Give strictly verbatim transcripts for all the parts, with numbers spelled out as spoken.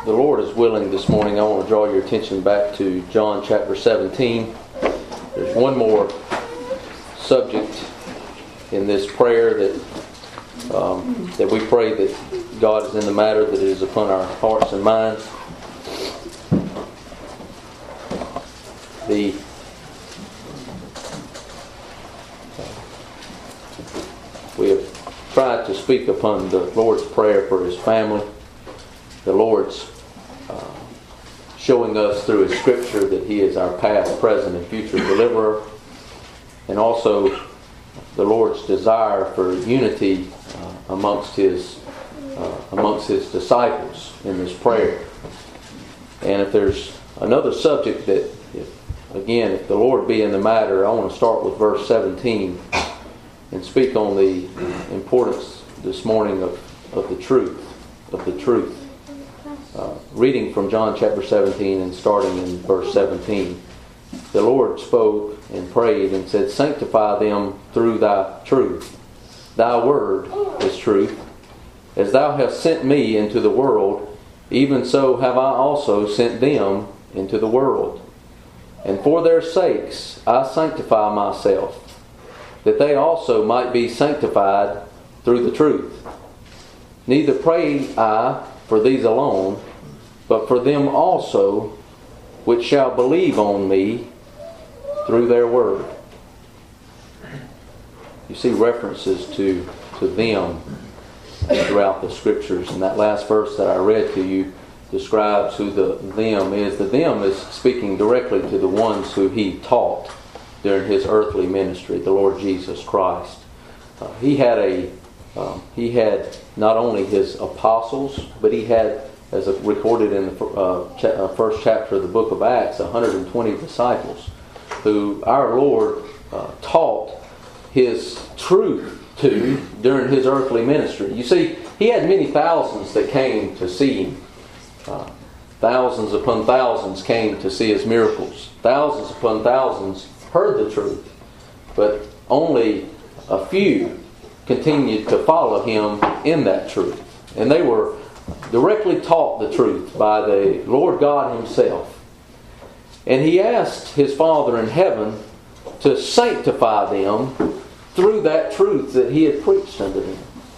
the Lord is willing this morning, I want to draw your attention back to John chapter seventeen. There's one more subject in this prayer that um, that we pray that God is in the matter, that it is upon our hearts and minds. The we have tried to speak upon the Lord's Prayer for His family. The Lord's uh, showing us through His Scripture that He is our past, present, and future deliverer. And also the Lord's desire for unity uh, amongst His uh, amongst His disciples in this prayer. And if there's another subject that, if, again, if the Lord be in the matter, I want to start with verse seventeen and speak on the importance this morning of, of the truth, of the truth. Uh, reading from John chapter seventeen and starting in verse seventeen. The Lord spoke and prayed and said, "Sanctify them through thy truth. Thy word is truth. As thou hast sent me into the world, even so have I also sent them into the world. And for their sakes I sanctify myself, that they also might be sanctified through the truth. Neither pray I for these alone, but for them also which shall believe on me through their word." You see references to, to them throughout the Scriptures. And that last verse that I read to you describes who the them is. The them is speaking directly to the ones who He taught during His earthly ministry, the Lord Jesus Christ. Uh, he had a um, he had not only His apostles, but He had, as recorded in the uh, cha- uh, first chapter of the book of Acts, one hundred twenty disciples who our Lord uh, taught His truth to during His earthly ministry. You see, He had many thousands that came to see Him. Uh, thousands upon thousands came to see His miracles. Thousands upon thousands heard the truth. But only a few continued to follow Him in that truth. And they were directly taught the truth by the Lord God Himself. And He asked His Father in heaven to sanctify them through that truth that He had preached unto them.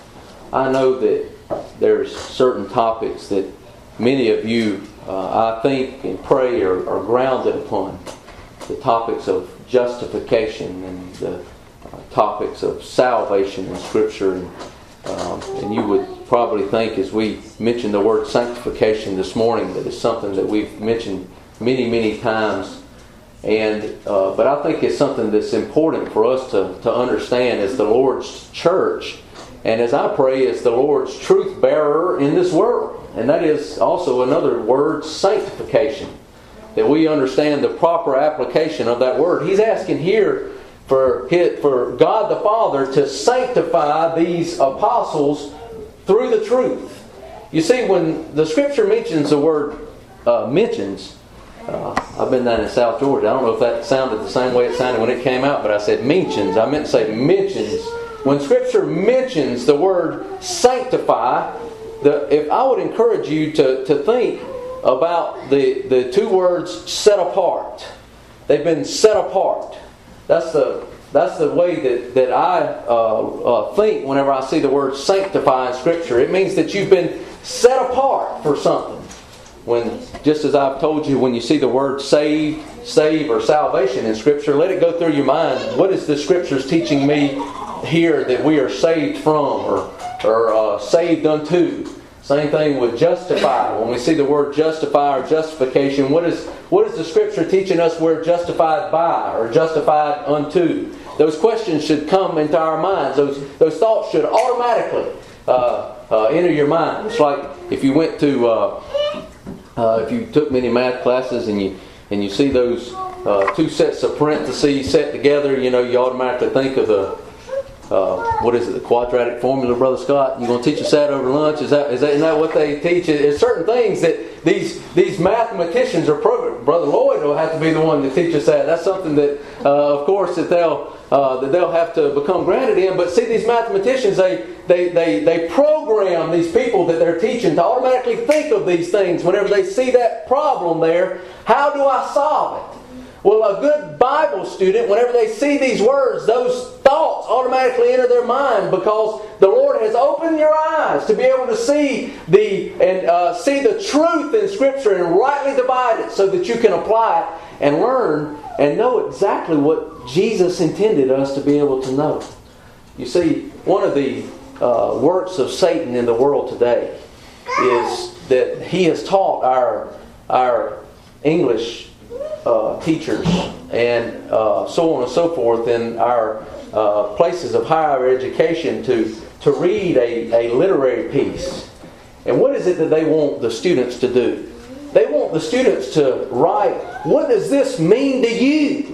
I know that there's certain topics that many of you, uh, I think and pray, are, are grounded upon. The topics of justification and the uh, topics of salvation in Scripture. And, um, and you would probably think, as we mentioned the word sanctification this morning, that it's something that we've mentioned many, many times. And uh, but I think it's something that's important for us to, to understand as the Lord's church, and as I pray as the Lord's truth bearer in this world. And that is also another word, sanctification. That we understand the proper application of that word. He's asking here for his, for God the Father to sanctify these apostles through the truth. You see, when the Scripture mentions the word uh, mentions, uh, I've been down in South Georgia. I don't know if that sounded the same way it sounded when it came out, but I said mentions. I meant to say mentions. When Scripture mentions the word sanctify, the, if I would encourage you to, to think about the, the two words set apart. They've been set apart. That's the that's the way that, that I uh, uh, think whenever I see the word sanctify in Scripture. It means that you've been set apart for something. When, just as I've told you, when you see the word save, save or salvation in Scripture, let it go through your mind. What is the Scriptures teaching me here that we are saved from or, or uh, saved unto? Same thing with justify. When we see the word justify or justification, what is what is the Scripture teaching us we're justified by or justified unto? Those questions should come into our minds. Those those thoughts should automatically uh, uh, enter your mind. It's like if you went to uh, uh, if you took many math classes and you and you see those uh, two sets of parentheses set together, you know, you automatically think of the uh, what is it, the quadratic formula, Brother Scott? You going to teach us that over lunch? Is that, is that, isn't that what they teach? There's certain things that these these mathematicians are programmed. Brother Lloyd will have to be the one to teach us that. That's something that, uh, of course, that they'll uh, that they'll have to become granted in. But see, these mathematicians, they they they they program these people that they're teaching to automatically think of these things whenever they see that problem there. How do I solve it? Well, a good Bible student, whenever they see these words, those thoughts automatically enter their mind because the Lord has opened your eyes to be able to see the and uh, see the truth in Scripture and rightly divide it, so that you can apply it and learn and know exactly what Jesus intended us to be able to know. You see, one of the uh, works of Satan in the world today is that he has taught our our English Uh, teachers and uh, so on and so forth in our uh, places of higher education to, to read a, a literary piece. And what is it that they want the students to do? They want the students to write, what does this mean to you?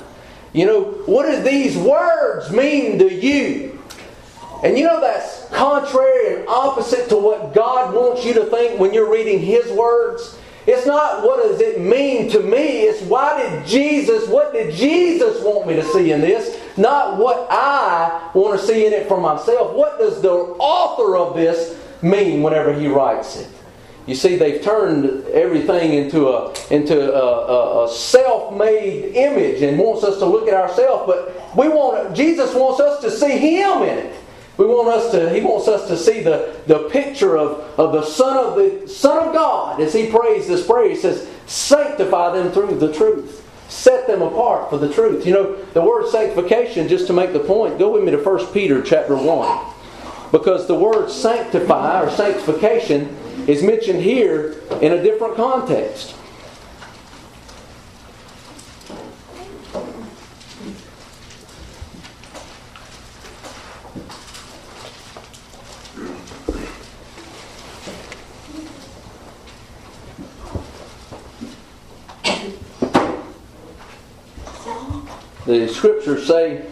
You know, what do these words mean to you? And you know that's contrary and opposite to what God wants you to think when you're reading His words. It's not what does it mean to me. It's why did Jesus, what did Jesus want me to see in this? Not what I want to see in it for myself. What does the author of this mean whenever he writes it? You see, they've turned everything into a into a, a, a self-made image and wants us to look at ourselves. But we want Jesus wants us to see Him in it. We want us to. He wants us to see the, the picture of, of the Son of the Son of God as He prays this prayer. He says, "Sanctify them through the truth. Set them apart for the truth." You know, the word sanctification. Just to make the point, go with me to First Peter chapter one, because the word sanctify or sanctification is mentioned here in a different context. The Scriptures say,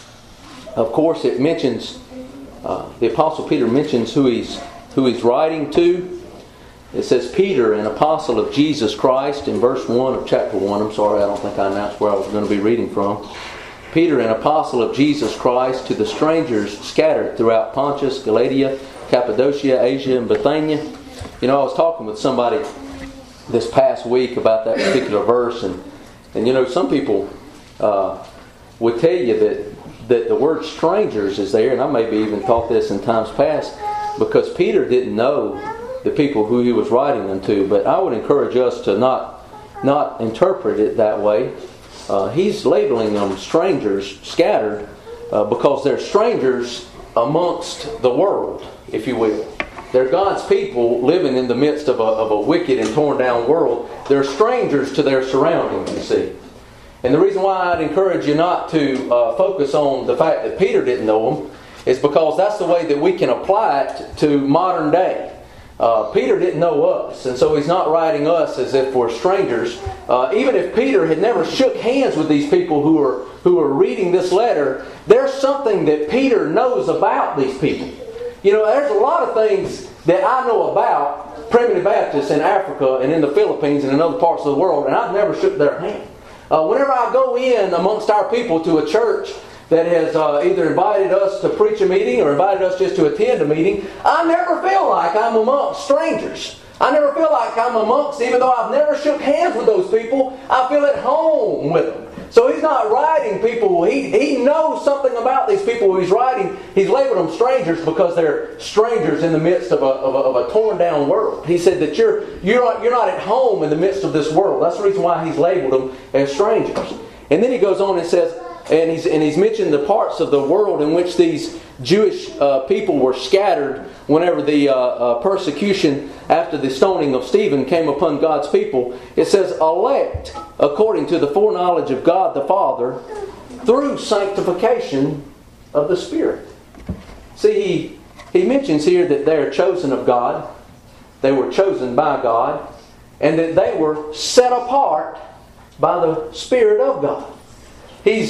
of course, it mentions, uh, the Apostle Peter mentions who he's, who he's writing to. It says, Peter, an apostle of Jesus Christ, in verse one of chapter one. I'm sorry, I don't think I announced where I was going to be reading from. Peter, an apostle of Jesus Christ, to the strangers scattered throughout Pontus, Galatia, Cappadocia, Asia, and Bithynia. You know, I was talking with somebody this past week about that particular verse, and, and you know, some people Uh, would tell you that, that the word strangers is there, and I maybe even taught this in times past, because Peter didn't know the people who he was writing unto. But I would encourage us to not not interpret it that way. Uh, he's labeling them strangers, scattered, uh, because they're strangers amongst the world, if you will. They're God's people living in the midst of a, of a wicked and torn down world. They're strangers to their surroundings, you see. And the reason why I'd encourage you not to uh, focus on the fact that Peter didn't know them is because that's the way that we can apply it to modern day. Uh, Peter didn't know us, and so he's not writing us as if we're strangers. Uh, even if Peter had never shook hands with these people who are who are reading this letter, there's something that Peter knows about these people. You know, there's a lot of things that I know about Primitive Baptists in Africa and in the Philippines and in other parts of the world, and I've never shook their hand. Uh, whenever I go in amongst our people to a church that has uh, either invited us to preach a meeting or invited us just to attend a meeting, I never feel like I'm amongst strangers. I never feel like I'm amongst, even though I've never shook hands with those people, I feel at home with them. So he's not writing people, he, he knows something about these people who he's writing. He's labeled them strangers because they're strangers in the midst of a, of a, of a torn down world. He said that you're, you're, not, you're not at home in the midst of this world. That's the reason why he's labeled them as strangers. And then he goes on and says, and he's, and he's mentioned the parts of the world in which these Jewish uh, people were scattered whenever the uh, uh, persecution after the stoning of Stephen came upon God's people. It says, elect according to the foreknowledge of God the Father through sanctification of the Spirit. See, he, he mentions here that they are chosen of God, they were chosen by God, and that they were set apart by the Spirit of God. He's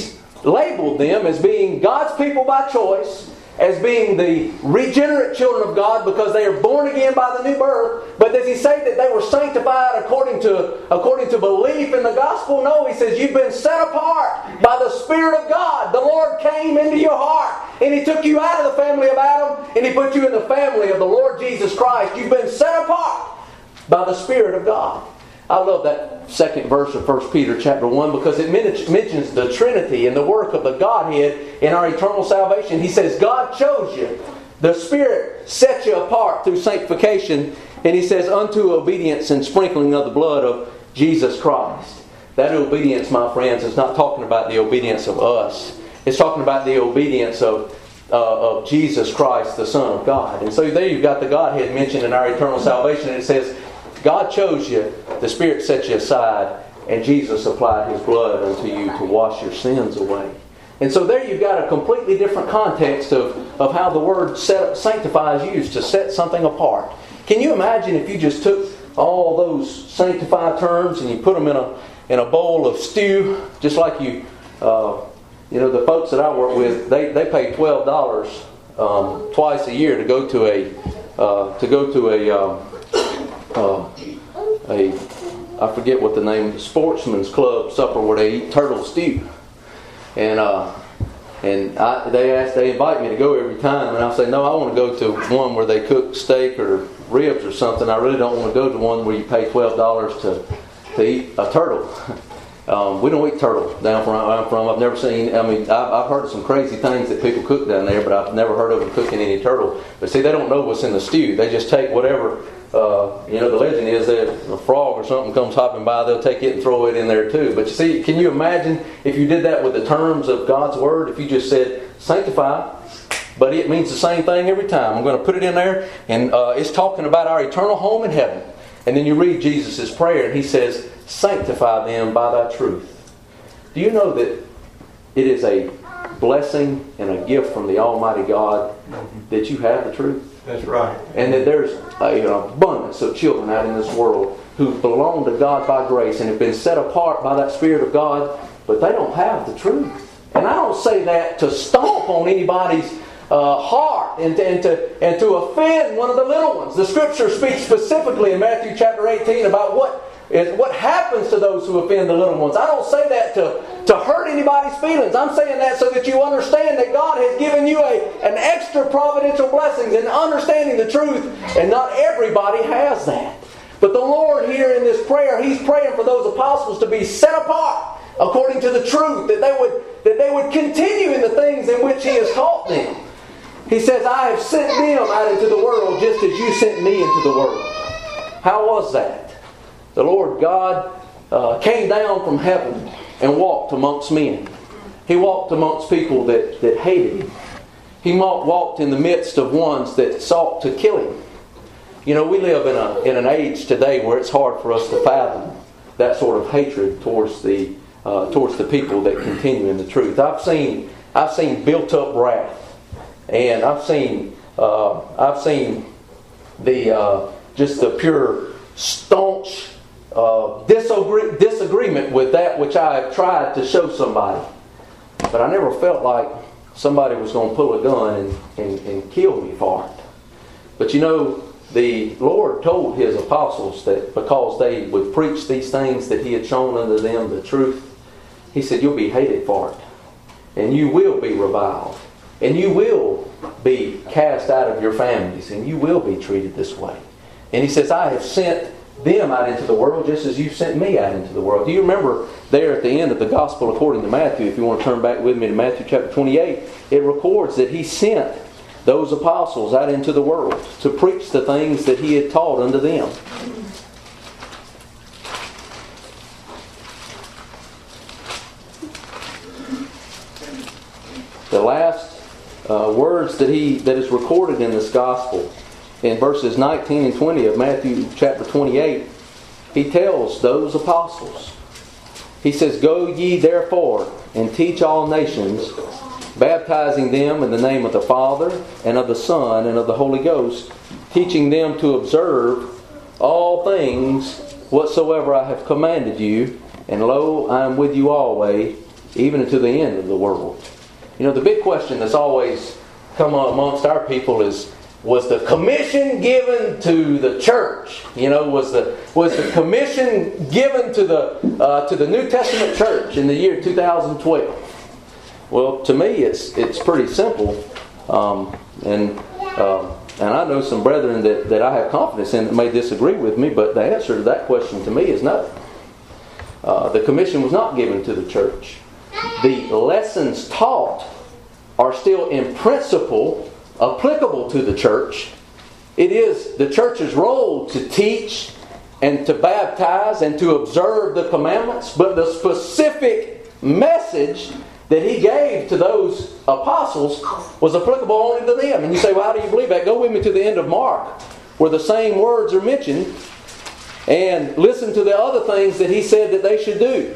labeled them as being God's people by choice, as being the regenerate children of God because they are born again by the new birth. But does he say that they were sanctified according to, according to belief in the gospel? No, he says you've been set apart by the Spirit of God. The Lord came into your heart and He took you out of the family of Adam and He put you in the family of the Lord Jesus Christ. You've been set apart by the Spirit of God. I love that second verse of First Peter chapter one because it mentions the Trinity and the work of the Godhead in our eternal salvation. He says God chose you. The Spirit set you apart through sanctification. And He says unto obedience and sprinkling of the blood of Jesus Christ. That obedience, my friends, is not talking about the obedience of us. It's talking about the obedience of uh, of Jesus Christ, the Son of God. And so there you've got the Godhead mentioned in our eternal salvation. And it says God chose you, the Spirit set you aside, and Jesus applied His blood unto you to wash your sins away. And so there you've got a completely different context of, of how the word set, sanctify is used, to set something apart. Can you imagine if you just took all those sanctified terms and you put them in a in a bowl of stew, just like you, uh, you know, the folks that I work with, they, they pay twelve dollars um, twice a year to go to a uh, to go to a um, Uh, a, I forget what the name of the Sportsman's Club supper where they eat turtle stew, and uh, and I, they ask, they invite me to go every time, and I say no, I want to go to one where they cook steak or ribs or something. I really don't want to go to one where you pay twelve dollars to to eat a turtle. Um, we don't eat turtle down where I'm from. I've never seen. I mean, I've, I've heard of some crazy things that people cook down there, but I've never heard of them cooking any turtle. But see, they don't know what's in the stew. They just take whatever. Uh, you know, the legend is that a frog or something comes hopping by, they'll take it and throw it in there too. But you see, can you imagine if you did that with the terms of God's Word? If you just said, sanctify, but it means the same thing every time. I'm going to put it in there, and uh, it's talking about our eternal home in heaven. And then you read Jesus' prayer, and He says, sanctify them by Thy truth. Do you know that it is a blessing and a gift from the Almighty God that you have the truth? That's right. And that there's an abundance of children out in this world who belong to God by grace and have been set apart by that Spirit of God, but they don't have the truth. And I don't say that to stomp on anybody's uh, heart and to, and, to, and to offend one of the little ones. The Scripture speaks specifically in Matthew chapter eighteen about what is what happens to those who offend the little ones. I don't say that to, to hurt anybody's feelings. I'm saying that so that you understand that God has given you a, an extra providential blessings in understanding the truth, and not everybody has that. But the Lord here in this prayer, He's praying for those apostles to be set apart according to the truth, that they would that they would continue in the things in which He has taught them. He says, I have sent them out into the world just as you sent me into the world. How was that? The Lord God uh, came down from heaven and walked amongst men. He walked amongst people that, that hated Him. He walked in the midst of ones that sought to kill Him. You know, we live in a in an age today where it's hard for us to fathom that sort of hatred towards the uh, towards the people that continue in the truth. I've seen I've seen built up wrath, and I've seen uh, I've seen the uh, just the pure staunch uh, disagree, disagreement with that which I have tried to show somebody, but I never felt like somebody was going to pull a gun and, and, and kill me for it. But you know, the Lord told His apostles that because they would preach these things that He had shown unto them the truth, He said, you'll be hated for it. And you will be reviled. And you will be cast out of your families. And you will be treated this way. And He says, I have sent them out into the world just as you sent me out into the world. Do you remember there at the end of the Gospel according to Matthew, if you want to turn back with me to Matthew chapter twenty-eight, it records that He sent those apostles out into the world to preach the things that He had taught unto them. The last uh, words that he that is recorded in this Gospel, in verses nineteen and twenty of Matthew chapter twenty-eight, He tells those apostles, He says, go ye therefore and teach all nations, baptizing them in the name of the Father, and of the Son, and of the Holy Ghost, teaching them to observe all things whatsoever I have commanded you. And lo, I am with you always, even unto the end of the world. You know, the big question that's always come amongst our people is, was the commission given to the church? You know, was the was the commission given to the uh, to the New Testament church in the year two thousand twelve? Well, to me, it's it's pretty simple, um, and um, and I know some brethren that, that I have confidence in that may disagree with me, but the answer to that question to me is no. Uh, the commission was not given to the church. The lessons taught are still in principle applicable to the church. It is the church's role to teach and to baptize and to observe the commandments, but the specific message that He gave to those apostles was applicable only to them. And you say, well, how do you believe that? Go with me to the end of Mark, where the same words are mentioned, and listen to the other things that He said that they should do.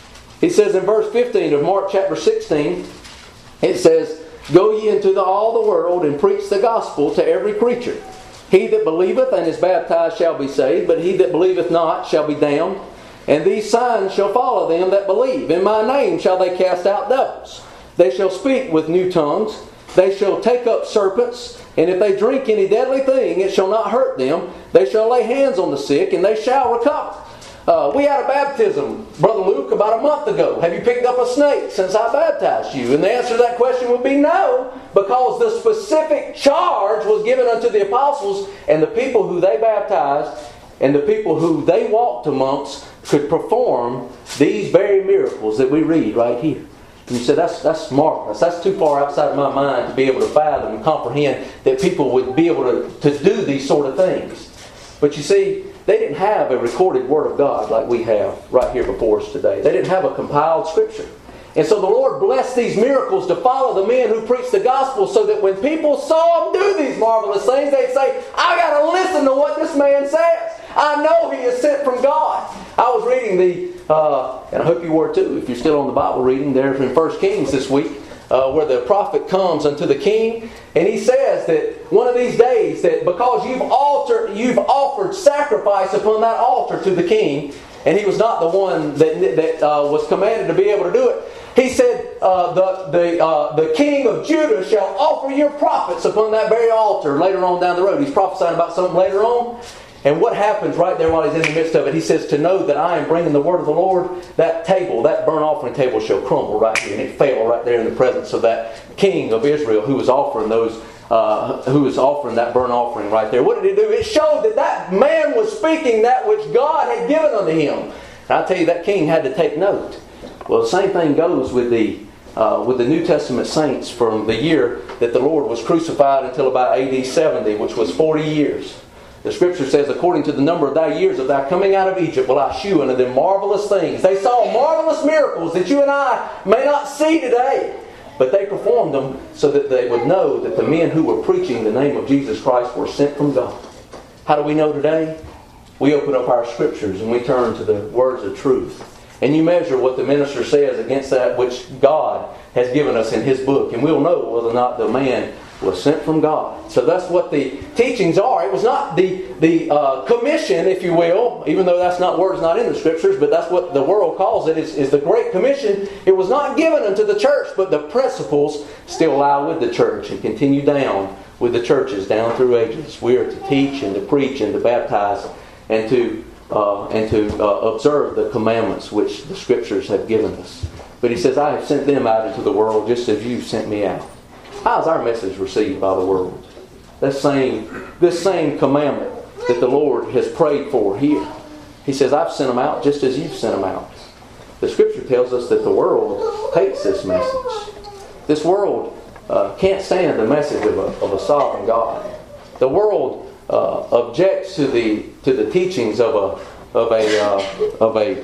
He says in verse fifteen of Mark chapter sixteen, it says, "Go ye into the, all the world, and preach the gospel to every creature. He that believeth and is baptized shall be saved, but he that believeth not shall be damned. And these signs shall follow them that believe. In my name shall they cast out devils. They shall speak with new tongues. They shall take up serpents. And if they drink any deadly thing, it shall not hurt them. They shall lay hands on the sick, and they shall recover." Uh, we had a baptism, Brother Luke, about a month ago. Have you picked up a snake since I baptized you? And the answer to that question would be no, because the specific charge was given unto the apostles, and the people who they baptized and the people who they walked amongst could perform these very miracles that we read right here. And you say, that's, that's marvelous. That's too far outside of my mind to be able to fathom and comprehend that people would be able to, to do these sort of things. But you see, they didn't have a recorded Word of God like we have right here before us today. They didn't have a compiled Scripture. And so the Lord blessed these miracles to follow the men who preached the gospel, so that when people saw them do these marvelous things, they'd say, I got to listen to what this man says. I know he is sent from God. I was reading the, uh, and I hope you were too, if you're still on the Bible reading, there in First Kings this week, Uh, where the prophet comes unto the king, and he says that one of these days, that because you've altered, you've offered sacrifice upon that altar to the king, and he was not the one that that uh, was commanded to be able to do it. He said, uh, the the uh, the king of Judah shall offer your prophets upon that very altar later on down the road. He's prophesying about something later on. And what happens right there while he's in the midst of it? He says, to know that I am bringing the word of the Lord, that table, that burnt offering table shall crumble right here. And it fell right there in the presence of that king of Israel who was offering those, uh, who was offering that burnt offering right there. What did it do? It showed that that man was speaking that which God had given unto him. And I tell you, that king had to take note. Well, the same thing goes with the uh, with the New Testament saints from the year that the Lord was crucified until about A D seventy, which was forty years. The Scripture says, according to the number of thy years of thy coming out of Egypt will I shew unto them marvelous things. They saw marvelous miracles that you and I may not see today. But they performed them so that they would know that the men who were preaching the name of Jesus Christ were sent from God. How do we know today? We open up our Scriptures and we turn to the words of truth. And you measure what the minister says against that which God has given us in His book. And we'll know whether or not the man was sent from God. So that's what the teachings are. It was not the the uh, commission, if you will, even though that's not words not in the Scriptures, but that's what the world calls it, is, is the Great Commission. It was not given unto the church, but the principles still lie with the church and continue down with the churches down through ages. We are to teach and to preach and to baptize and to uh, and to uh, observe the commandments which the Scriptures have given us. But He says, I have sent them out into the world just as you sent me out. How is our message received by the world? This same, this same commandment that the Lord has prayed for here. He says, I've sent them out just as you've sent them out. The Scripture tells us that the world hates this message. This world uh, can't stand the message of a, of a sovereign God. The world uh, objects to the to the teachings of a of a uh, of a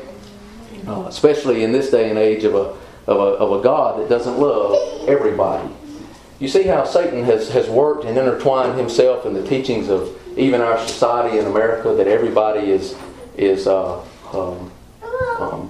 uh, especially in this day and age of a of a of a God that doesn't love everybody. You see how Satan has, has worked and intertwined himself in the teachings of even our society in America, that everybody is is uh, um, um,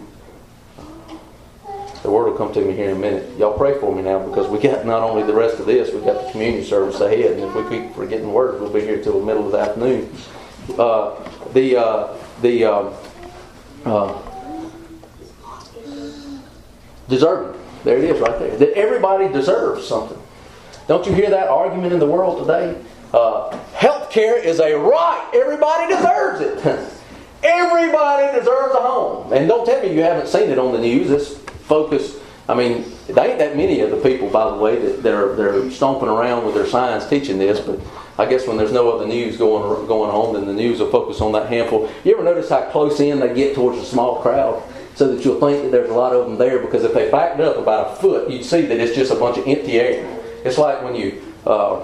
the word will come to me here in a minute. Y'all pray for me now, because we got not only the rest of this, we got the communion service ahead, and if we keep forgetting words, we'll be here till the middle of the afternoon. Uh, the uh, the um, uh, Deserving. There it is right there. That everybody deserves something. Don't you hear that argument in the world today? Uh, health care is a right. Everybody deserves it. Everybody deserves a home. And don't tell me you haven't seen it on the news. It's focused. I mean, there ain't that many of the people, by the way, that, that are they're stomping around with their signs teaching this. But I guess when there's no other news going going on, then the news will focus on that handful. You ever notice how close in they get towards a small crowd? So that you'll think that there's a lot of them there, because if they backed up about a foot, you'd see that it's just a bunch of empty air. It's like when you, uh,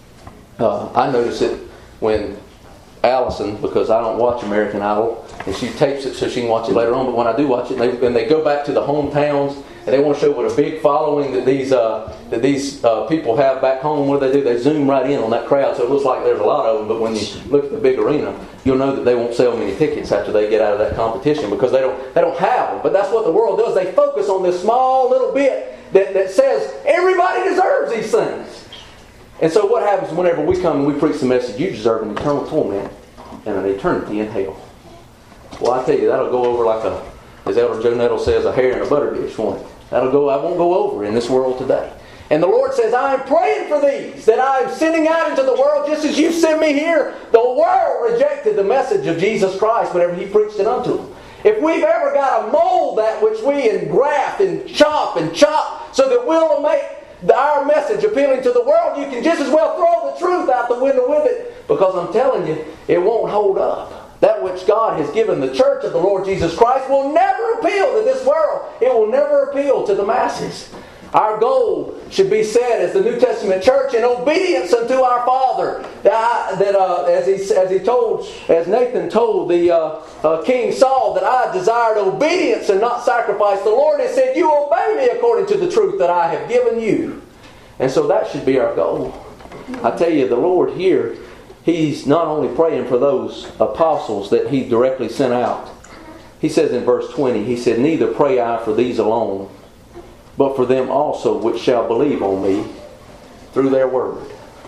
uh, I notice it when Allison, because I don't watch American Idol, and she tapes it so she can watch it later on, but when I do watch it, and they, and they go back to the hometowns, and they want to show what a big following that these uh, that these uh, people have back home. What do they do? They zoom right in on that crowd, so it looks like there's a lot of them, but when you look at the big arena, you'll know that they won't sell many tickets after they get out of that competition, because they don't they don't have them. But that's what the world does. They focus on this small little bit that, that says everybody deserves these things. And so what happens whenever we come and we preach the message, you deserve an eternal torment and an eternity in hell? Well, I tell you, that'll go over like a, as Elder Joe Nettle says, a hair in a butter dish, won't it? That'll go, I won't go over in this world today. And the Lord says, I am praying for these, that I am sending out into the world just as you sent me here. The world rejected the message of Jesus Christ whenever He preached it unto them. If we've ever got to mold that which we engraft and chop and chop so that we'll make our message appealing to the world, you can just as well throw the truth out the window with it, because I'm telling you, it won't hold up. That which God has given the church of the Lord Jesus Christ will never appeal to this world. It will never appeal to the masses. Our goal should be set as the New Testament church in obedience unto our Father. That, I, that uh, as he as he told, as Nathan told the uh, uh, King Saul, that I desired obedience and not sacrifice. The Lord has said, "You obey me according to the truth that I have given you." And so that should be our goal. I tell you, the Lord here, He's not only praying for those apostles that He directly sent out. He says in verse twenty, He said, "Neither pray I for these alone, but for them also which shall believe on me through their word."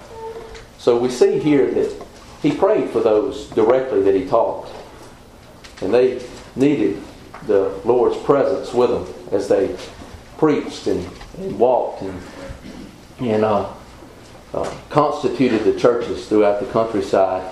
So we see here that He prayed for those directly that He taught. And they needed the Lord's presence with them as they preached and, and walked and, and uh, uh, constituted the churches throughout the countryside.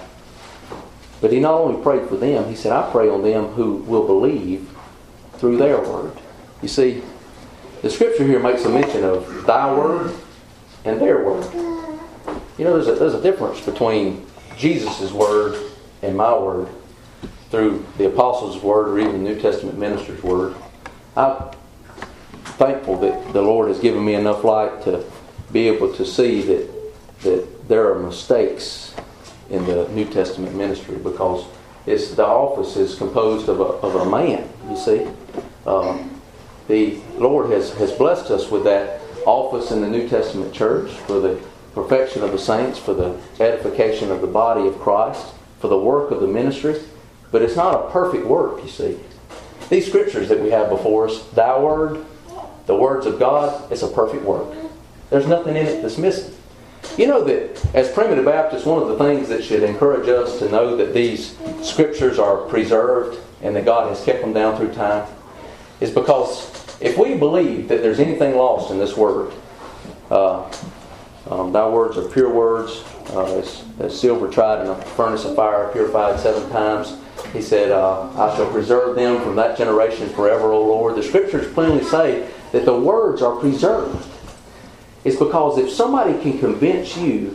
But He not only prayed for them, He said, "I pray on them who will believe through their word." You see, the Scripture here makes a mention of thy word and their word. You know, there's a, there's a difference between Jesus' word and my word through the apostles' word or even the New Testament minister's word. I'm thankful that the Lord has given me enough light to be able to see that, that there are mistakes in the New Testament ministry, because it's, the office is composed of a, of a man, you see. Um, The Lord has, has blessed us with that office in the New Testament church for the perfection of the saints, for the edification of the body of Christ, for the work of the ministry. But it's not a perfect work, you see. These scriptures that we have before us, thy word, the words of God, it's a perfect work. There's nothing in it that's missing. You know that as primitive Baptists, one of the things that should encourage us to know that these scriptures are preserved and that God has kept them down through time is because if we believe that there's anything lost in this word, uh, um, thy words are pure words, uh, as, as silver tried in a furnace of fire, purified seven times. He said, uh, I shall preserve them from that generation forever, O Lord. The Scriptures plainly say that the words are preserved. It's because if somebody can convince you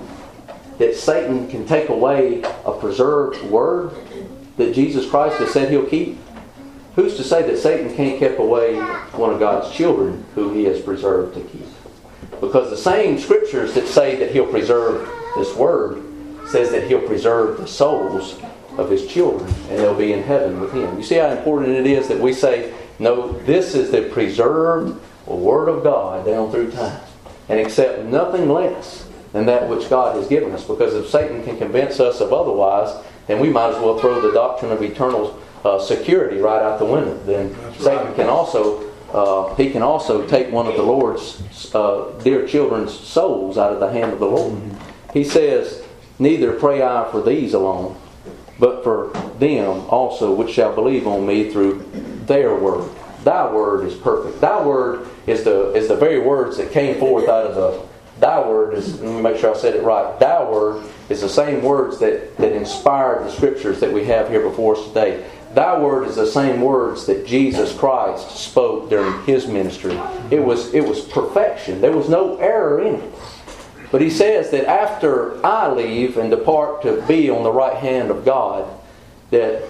that Satan can take away a preserved word that Jesus Christ has said He'll keep, who's to say that Satan can't keep away one of God's children who He has preserved to keep? Because the same Scriptures that say that He'll preserve this word says that He'll preserve the souls of His children and they'll be in heaven with Him. You see how important it is that we say, no, this is the preserved Word of God down through time, and accept nothing less than that which God has given us. Because if Satan can convince us of otherwise, then we might as well throw the doctrine of eternal uh, security right out the window. Then That's Satan right. can also uh, he can also take one of the Lord's uh, dear children's souls out of the hand of the Lord. Mm-hmm. He says, neither pray I for these alone, but for them also which shall believe on me through their word. Thy word is perfect. Thy word is the is the very words that came forth out of the. Thy word is. Let me make sure I said it right. Thy word is the same words that that inspired the scriptures that we have here before us today. Thy word is the same words that Jesus Christ spoke during His ministry. It was it was perfection. There was no error in it. But He says that after I leave and depart to be on the right hand of God, that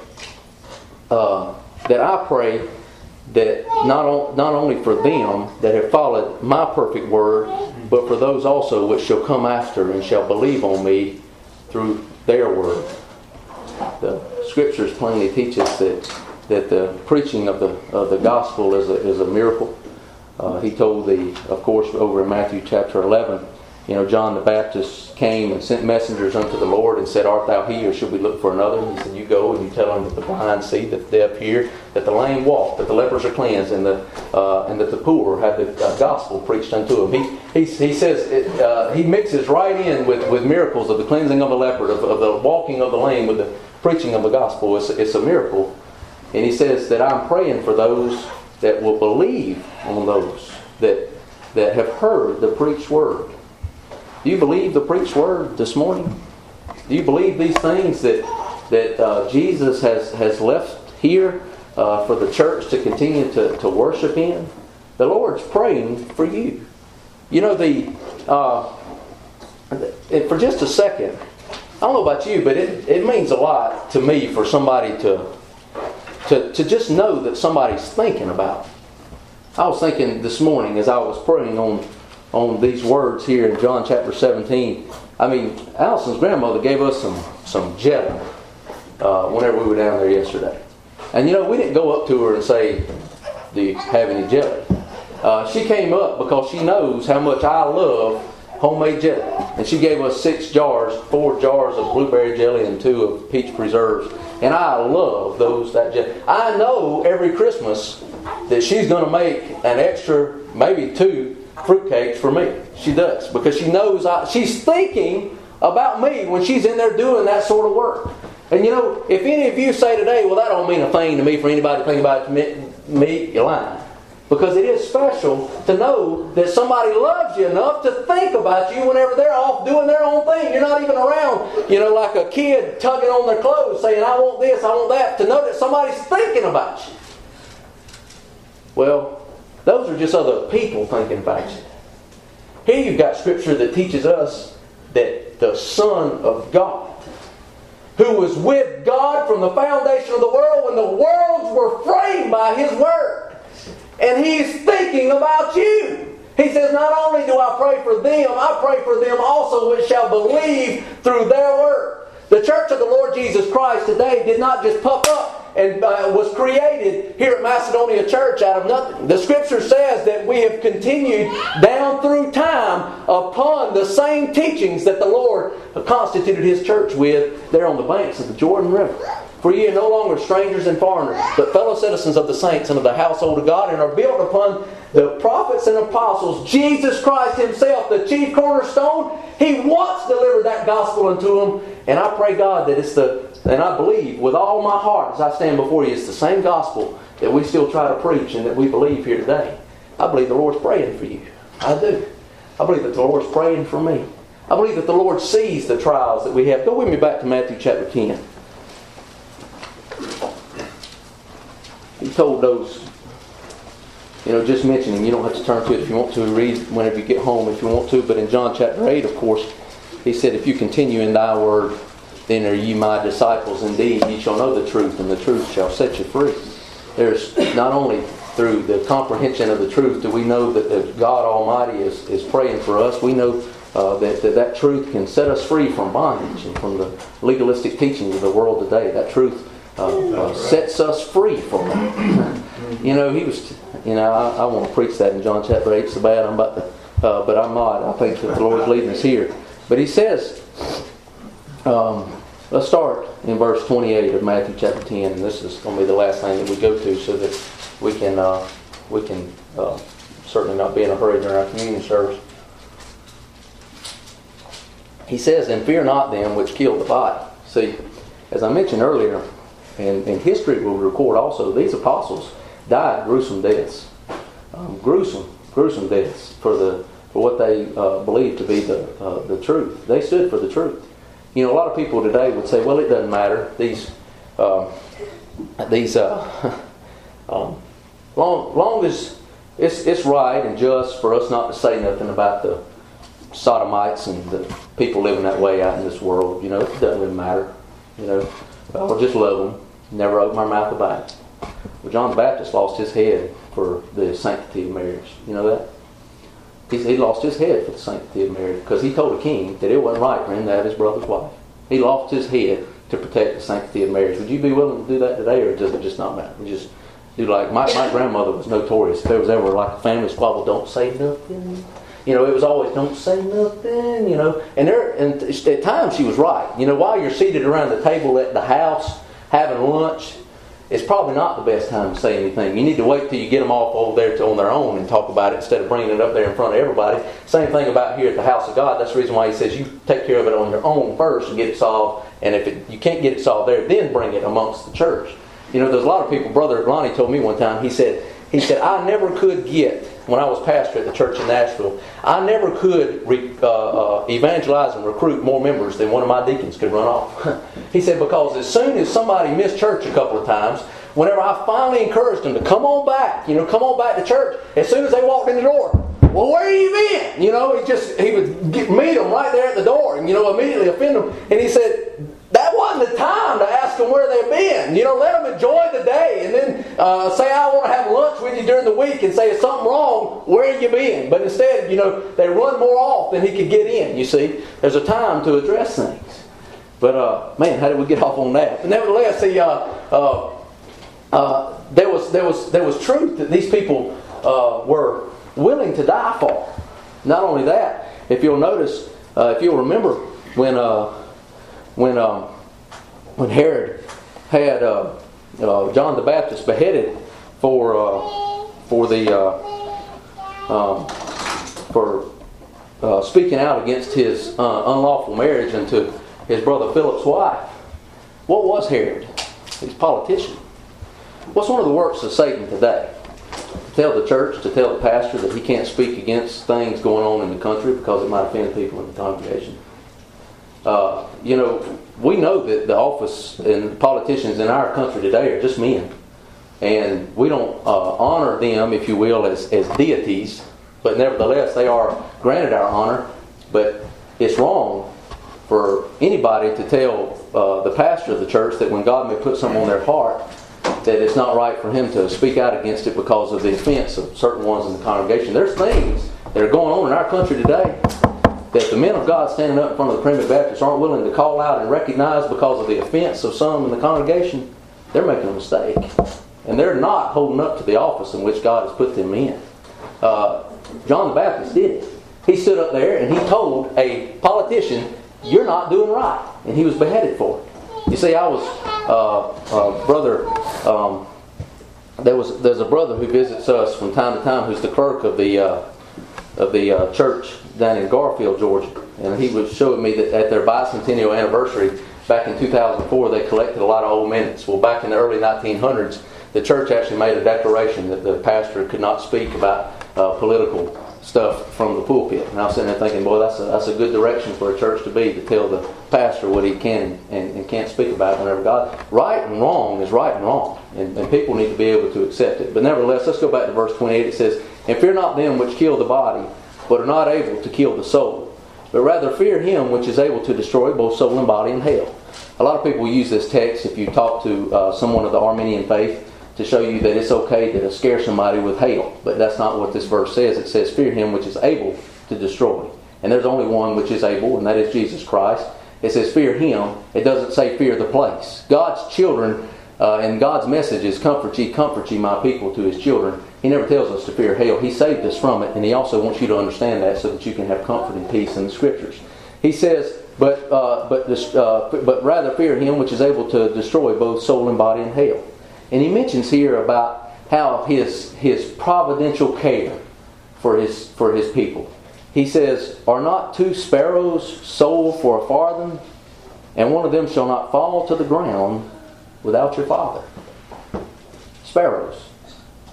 uh, that I pray that not on, not only for them that have followed my perfect word, but for those also which shall come after and shall believe on me through their word. The Scriptures plainly teach us that that the preaching of the of the gospel is a, is a miracle. Uh, he told the, of course, over in Matthew chapter eleven, you know, John the Baptist came and sent messengers unto the Lord and said, "Art thou he, or should we look for another?" And He said, "You go and you tell them that the blind see, that the deaf hear, that the lame walk, that the lepers are cleansed, and the uh, and that the poor have the uh, gospel preached unto them." He he, he says it, uh, he mixes right in with, with miracles of the cleansing of the leper, of, of the walking of the lame, with the preaching of the gospel. It's, it's a miracle, and he says that I'm praying for those that will believe on those that that have heard the preached word. Do you believe the preached word this morning? Do you believe these things that that uh, Jesus has, has left here uh, for the church to continue to, to worship in? The Lord's praying for you. You know, the uh, for just a second, I don't know about you, but it, it means a lot to me for somebody to, to, to just know that somebody's thinking about it. I was thinking this morning as I was praying on on these words here in John chapter seventeen. I mean, Allison's grandmother gave us some, some jelly uh, whenever we were down there yesterday. And you know, we didn't go up to her and say, "Do you have any jelly?" Uh, she came up because she knows how much I love homemade jelly. And she gave us six jars, four jars of blueberry jelly and two of peach preserves. And I love those, that jelly. I know every Christmas that she's going to make an extra, maybe two, fruitcakes for me. She does, because she knows I, she's thinking about me when she's in there doing that sort of work. And you know, if any of you say today, "Well, that don't mean a thing to me for anybody to think about it to me," you're lying. Because it is special to know that somebody loves you enough to think about you whenever they're off doing their own thing. You're not even around, you know, like a kid tugging on their clothes saying, "I want this, I want that," to know that somebody's thinking about you. Well, those are just other people thinking about you. Here you've got Scripture that teaches us that the Son of God, who was with God from the foundation of the world when the worlds were framed by His Word, and He's thinking about you. He says, "Not only do I pray for them, I pray for them also which shall believe through their word." The Church of the Lord Jesus Christ today did not just pop up and uh, was created here at Macedonia Church out of nothing. The Scripture says that we have continued down through time upon the same teachings that the Lord constituted His church with there on the banks of the Jordan River. "For ye are no longer strangers and foreigners, but fellow citizens of the saints and of the household of God, and are built upon the prophets and apostles, Jesus Christ Himself, the chief cornerstone." He once delivered that gospel unto them, and I pray God that it's the, and I believe with all my heart as I stand before you, it's the same gospel that we still try to preach and that we believe here today. I believe the Lord's praying for you. I do. I believe that the Lord's praying for me. I believe that the Lord sees the trials that we have. Go with me back to Matthew chapter ten. He told those, you know, just mentioning, you don't have to turn to it if you want to, read whenever you get home if you want to, but in John chapter eight, of course, He said, "If you continue in thy word, then are ye my disciples indeed. Ye shall know the truth, and the truth shall set you free." There's not only through the comprehension of the truth do we know that the God Almighty is, is praying for us. We know uh, that, that that truth can set us free from bondage and from the legalistic teachings of the world today. That truth Uh, uh, sets us free from that. You know, he was. You know, I, I want to preach that in John chapter eight so bad. I'm about to, uh, but I'm not. I think that the Lord's leading us here. But He says, um, let's start in verse twenty-eight of Matthew chapter ten, and this is going to be the last thing that we go to, so that we can uh, we can uh, certainly not be in a hurry during our communion service. He says, "And fear not them which kill the body." See, as I mentioned earlier. And, and history will record also these apostles, died gruesome deaths, um, gruesome, gruesome deaths for the for what they uh, believed to be the uh, the truth. They stood for the truth. You know, a lot of people today would say, "Well, it doesn't matter. These uh, these uh, um, long long as it's it's right and just for us not to say nothing about the sodomites and the people living that way out in this world. You know, it doesn't really matter. You know, we'll just love them. Never open our mouth about it." Well, John the Baptist lost his head for the sanctity of marriage. You know that? He, he lost his head for the sanctity of marriage because he told a king that it wasn't right for him to have his brother's wife. He lost his head to protect the sanctity of marriage. Would you be willing to do that today, or does it just not matter? We just do like my, my grandmother was notorious. If there was ever like a family squabble, don't say nothing. You know, it was always don't say nothing. You know, and there and at times she was right. You know, while you're seated around the table at the house having lunch, it's probably not the best time to say anything. You need to wait till you get them off over there to, on their own and talk about it instead of bringing it up there in front of everybody. Same thing about here at the house of God. That's the reason why he says you take care of it on your own first and get it solved. And if it, you can't get it solved there, then bring it amongst the church. You know, there's a lot of people. Brother Lonnie told me one time, he said, he said, I never could get, when I was pastor at the church in Nashville, I never could re, uh, uh, evangelize and recruit more members than one of my deacons could run off. He said, because as soon as somebody missed church a couple of times, whenever I finally encouraged them to come on back, you know, come on back to church, as soon as they walked in the door, well, where have you been? You know, he just, he would get, meet them right there at the door and, you know, immediately offend them. And he said, that wasn't the time to ask them where they've been. You know, let them enjoy the day and then uh, say, I want to have lunch with you during the week and say, is something wrong? Where have you been? But instead, you know, they run more off than he could get in, you see. There's a time to address things. But, uh, man, how did we get off on that? But nevertheless, he, uh, uh, uh, there was there was, there was truth that these people uh, were willing to die for. Not only that, if you'll notice, uh, if you'll remember when... Uh, When um, when Herod had uh, uh, John the Baptist beheaded for uh, for the uh, um, for uh, speaking out against his uh, unlawful marriage into his brother Philip's wife, what was Herod? He's a politician. What's one of the works of Satan today? To tell the church, to tell the pastor that he can't speak against things going on in the country because it might offend people in the congregation. Uh, you know, we know that the office and politicians in our country today are just men. And we don't uh, honor them, if you will, as, as deities. But nevertheless, they are granted our honor. But it's wrong for anybody to tell uh, the pastor of the church that when God may put something on their heart, that it's not right for him to speak out against it because of the offense of certain ones in the congregation. There's things that are going on in our country today that the men of God standing up in front of the Primitive Baptists aren't willing to call out and recognize because of the offense of some in the congregation. They're making a mistake. And they're not holding up to the office in which God has put them in. Uh, John the Baptist did it. He stood up there and he told a politician, you're not doing right. And he was beheaded for it. You see, I was, uh, uh, brother, um, there was there's a brother who visits us from time to time who's the clerk of the uh, of the uh, church down in Garfield, Georgia. And he was showing me that at their bicentennial anniversary, back in two thousand four, they collected a lot of old minutes. Well, back in the early nineteen hundreds, the church actually made a declaration that the pastor could not speak about uh, political stuff from the pulpit. And I was sitting there thinking, boy, that's a, that's a good direction for a church to be, to tell the pastor what he can and, and can't speak about whenever God... Right and wrong is right and wrong. And, and people need to be able to accept it. But nevertheless, let's go back to verse twenty-eight. It says, and fear not them which kill the body, but are not able to kill the soul, but rather fear him which is able to destroy both soul and body in hell. A lot of people use this text, if you talk to uh, someone of the Arminian faith, to show you that it's okay to scare somebody with hell. But that's not what this verse says. It says, fear him which is able to destroy. And there's only one which is able, and that is Jesus Christ. It says, fear him. It doesn't say fear the place. God's children, uh, and God's message is, comfort ye, comfort ye, my people, to his children. He never tells us to fear hell. He saved us from it, and he also wants you to understand that so that you can have comfort and peace in the Scriptures. He says, but uh, but uh, but rather fear him which is able to destroy both soul and body in hell. And he mentions here about how his his providential care for his for his people. He says, are not two sparrows sold for a farthing, and one of them shall not fall to the ground without your Father? Sparrows.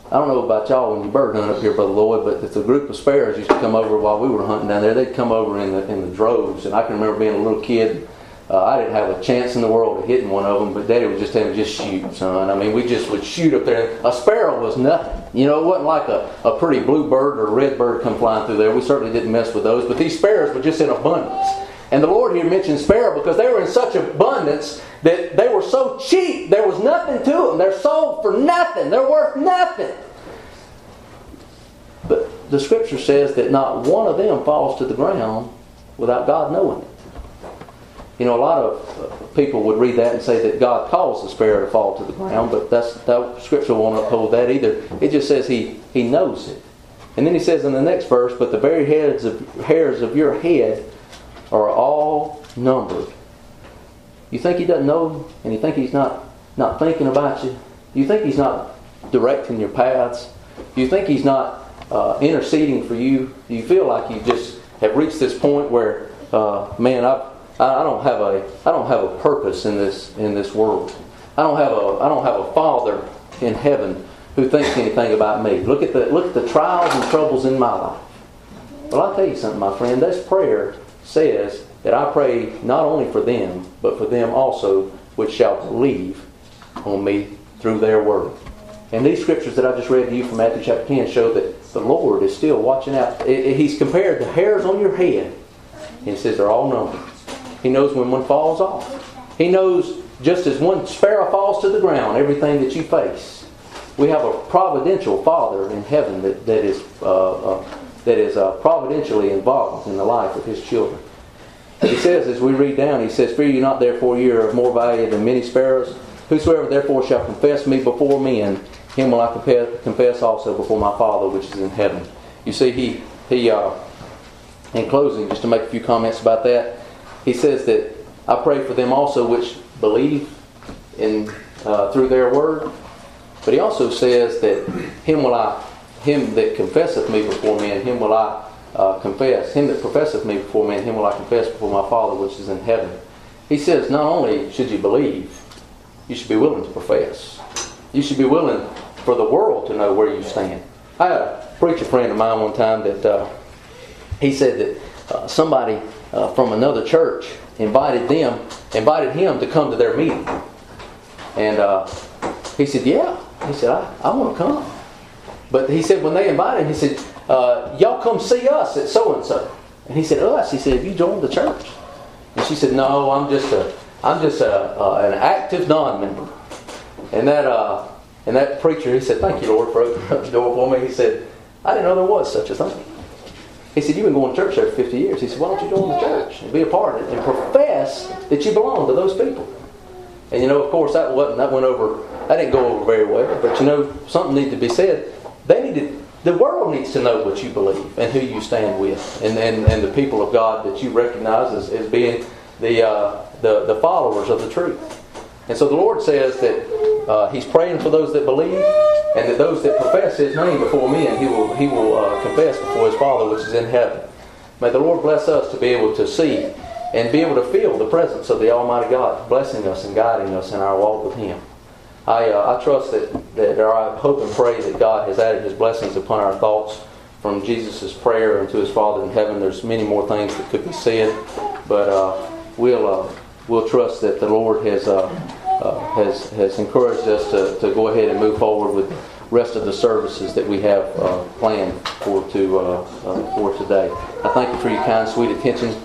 I don't know about y'all when you bird hunt up here, Brother Lloyd, but it's a group of sparrows used to come over while we were hunting down there. They'd come over in the in the droves, and I can remember being a little kid. Uh, I didn't have a chance in the world of hitting one of them, but Daddy would just tell me, just shoot, son. I mean, we just would shoot up there. A sparrow was nothing. You know, it wasn't like a, a pretty blue bird or a red bird come flying through there. We certainly didn't mess with those, but these sparrows were just in abundance. And the Lord here mentioned sparrow because they were in such abundance that they were so cheap, there was nothing to them. They're sold for nothing. They're worth nothing. But the Scripture says that not one of them falls to the ground without God knowing it. You know, a lot of people would read that and say that God caused the sparrow to fall to the ground, but that's that Scripture won't uphold that either. It just says He He knows it. And then He says in the next verse, but the very hairs of, hairs of your head are all numbered. You think He doesn't know, and you think He's not, not thinking about you? You think He's not directing your paths? You think He's not uh, interceding for you? Do you feel like you just have reached this point where, uh, man, I've I don't have a I don't have a purpose in this in this world. I don't have a I don't have a Father in heaven who thinks anything about me. Look at the look at the trials and troubles in my life. Well, I'll tell you something, my friend. This prayer says that I pray not only for them, but for them also which shall believe on me through their word. And these scriptures that I just read to you from Matthew chapter ten show that the Lord is still watching out. He's compared the hairs on your head, and He says they're all numbered. He knows when one falls off. He knows just as one sparrow falls to the ground, everything that you face. We have a providential Father in heaven that, that is uh, uh, that is uh, providentially involved in the life of His children. He says, as we read down, He says, fear you not, therefore you are of more value than many sparrows. Whosoever therefore shall confess me before men, him will I confess also before my Father which is in heaven. You see, He, he uh, in closing, just to make a few comments about that, He says that I pray for them also which believe in uh, through their word. But He also says that him will I, him that confesseth me before men, him will I uh, confess. Him that professeth me before men, him will I confess before my Father which is in heaven. He says not only should you believe, you should be willing to profess. You should be willing for the world to know where you stand. I had a preacher friend of mine one time that uh, he said that uh, somebody Uh, from another church invited them, invited him to come to their meeting. And uh, he said, yeah. He said, I, I want to come. But he said, when they invited him, he said, uh, y'all come see us at so-and-so. And he said, us? He said, have you joined the church? And she said, no, I'm just a, I'm just a, uh, an active non-member. And that, uh, and that preacher, he said, thank you, Lord, for opening up the door for me. He said, I didn't know there was such a thing. He said, you've been going to church over fifty years. He said, why don't you join the church and be a part of it and profess that you belong to those people? And you know, of course, that wasn't that went over. That didn't go over very well. But you know, something needs to be said. They needed. The world needs to know what you believe and who you stand with, and and, and the people of God that you recognize as, as being the uh, the the followers of the truth. And so the Lord says that uh, He's praying for those that believe, and that those that profess His name before men, He will He will uh, confess before His Father which is in heaven. May the Lord bless us to be able to see and be able to feel the presence of the Almighty God blessing us and guiding us in our walk with Him. I uh, I trust that, that or I hope and pray that God has added His blessings upon our thoughts from Jesus' prayer and to His Father in heaven. There's many more things that could be said, but uh, we'll uh, we'll trust that the Lord has uh, uh, has has encouraged us to, to go ahead and move forward with the rest of the services that we have uh, planned for to uh, uh, for today. I thank you for your kind, sweet attention.